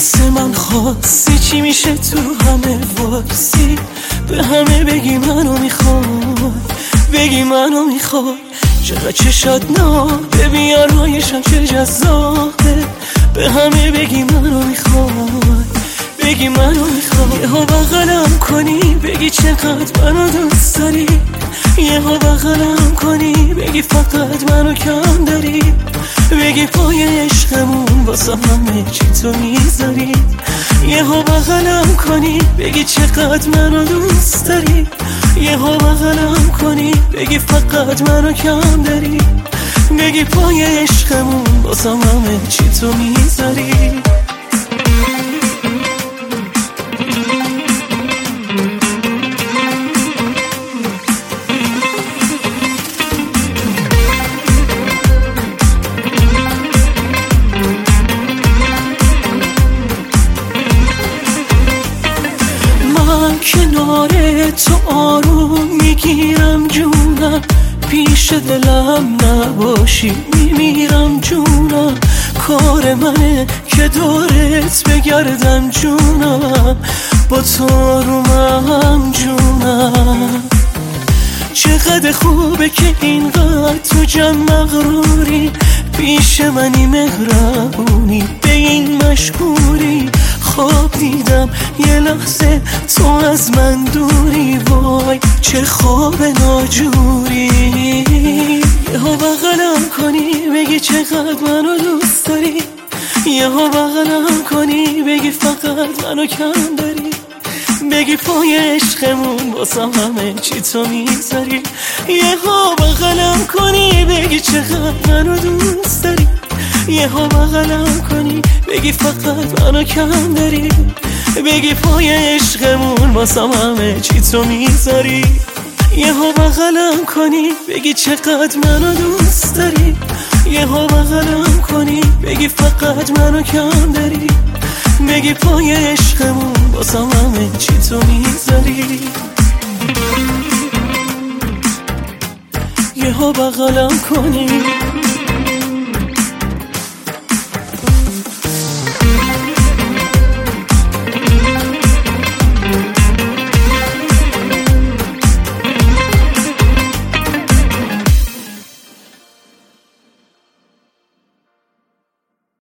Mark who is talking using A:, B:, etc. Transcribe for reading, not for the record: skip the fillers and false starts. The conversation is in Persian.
A: واسه من خواستی چی میشه تو همه وایسی به همه بگی منو میخوای، بگی منو میخوای. چقدر چشات نابه بیارایشم چه جذابه، به همه بگی منو میخوای، بگی منو میخوای. یهو بغلم کنی بگی چقدر منو دوست داری، یهو بغلم کنی بگی فقط منو کم داری، بگی پای عشقمون واسه همه چی تو میذاری. یهو بغلم کنی بگی چقدر منو دوست داری، یهو بغلم کنی بگی فقط منو کم داری، بگی پای عشقمون واسه همه چی تو میذاری. کنار تو آروم میگیرم جونم، پیش دلم نباشی میمیرم جونم. کار منه که دورت بگردم جونم، با تو آرومم جونم. چقدر خوبه که اینقدر تو جمع مغروری، پیش منی مهربونی به این مشکوری. خواب دیدم یه لحظه تو از من دوری، وای چه خواب ناجوری. یهو بغلم کنی بگی چقدر منو دوست داری، یهو بغلم کنی بگی فقط منو کم داری، بگی پای عشقمون واسه همه چی تو میذاری. یهو بغلم کنی بگی چقدر منو دوست داری، یهو بغلم کنی بگی فقط منو کم داری، بگی پای عشقمون واسه همه چی تو میذاری. یهو بغلم کنی بگی چقدر منو دوست داری، یهو بغلم کنی بگی فقط منو کم داری، بگی پای عشقمون واسه همه چی تو میذاری. یهو بغلم کنی